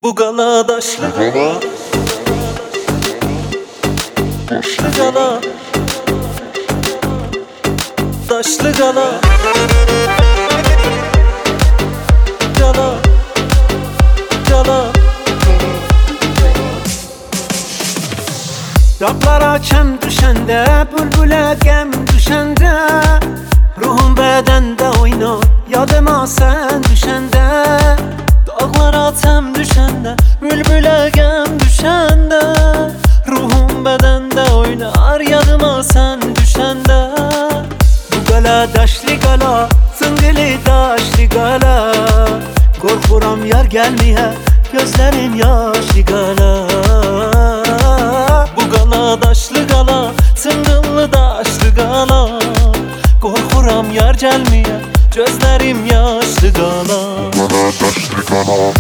Bu gala daşlı gala, daşlı gala, daşlı gala, gala, gala. Dağlara çem düşende, bülbüle gem düşende, ruhum bedende oynar, yadıma sen düşende. Dağlara tem düşende, bülbüle gem düşende, ruhum bedende oynar, yadıma sen düşende. Bu gala daşlı gala, zıngılı daşlı gala, korkuram yar gelmeye, gözlerim yaşlı gala. Bu gala daşlı gala, tıngıllı daşlı gala, korkuram yar gelmeye, gözlerim yaşlı gala. Gala daşlı gala.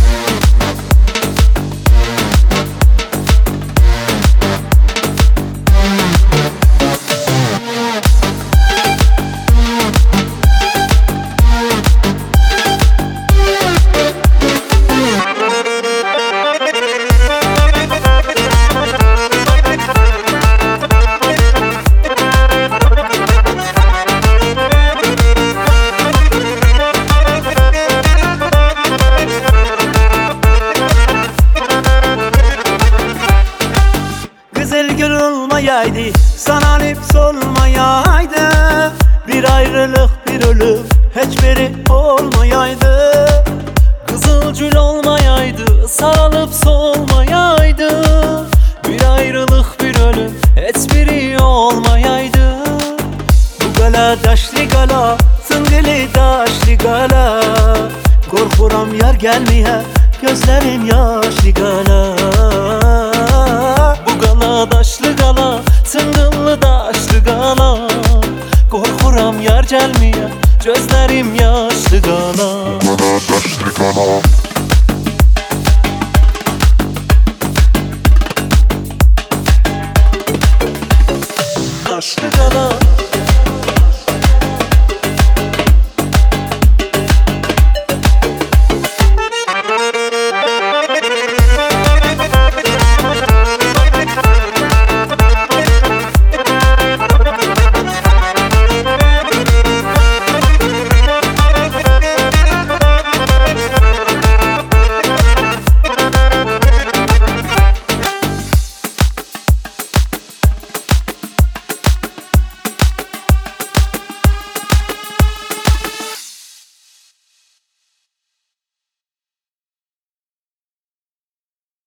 Güzel gün olmayaydı, sana lips olmayaydı, bir ayrılık bir ölüm hiçbiri olmayaydı. Kızılgül olmayaydı, sarılıp solmayaydı, bir ayrılık bir ölüm hiçbiri olmayaydı. Bu gala daşlı gala, zıngılı daşlı gala, korkuram yar gelmeye, gözlerim yaşlı gala. Bu gala daşlı gala, tıngıllı daşlı gala, korkuram yar gelmeye, gözlerim yaşlı gala. Gala daşlı gala.